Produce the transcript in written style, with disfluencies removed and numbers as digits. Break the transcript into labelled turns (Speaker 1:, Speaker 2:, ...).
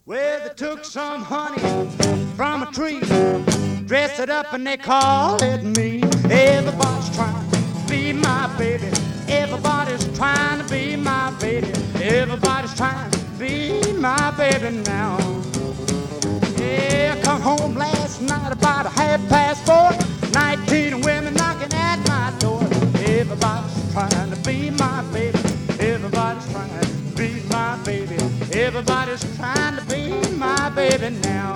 Speaker 1: Well, they took some honey from a tree, dressed it up and they call it me. Everybody's trying to be my baby. Everybody's trying to be my baby. Everybody's trying to be my baby now. Yeah, I come home last night about 4:30. 19 women knocking at my door. Everybody's trying to be my baby. Everybody's trying to be my baby. Everybody's trying to be my baby now.